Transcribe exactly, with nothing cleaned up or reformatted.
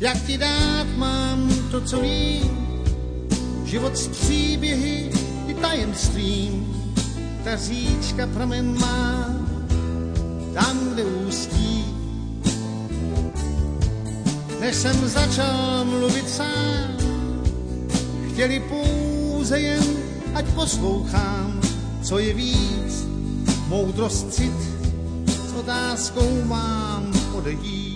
Jak ti dát mám to, co vím, život s příběhy i tajemstvím. Ta říčka pramen má tam, kde ústí. Než jsem začal mluvit sám, chtěli pouze jen, ať poslouchám, co je víc, moudrost cit, s otázkou mám odejít.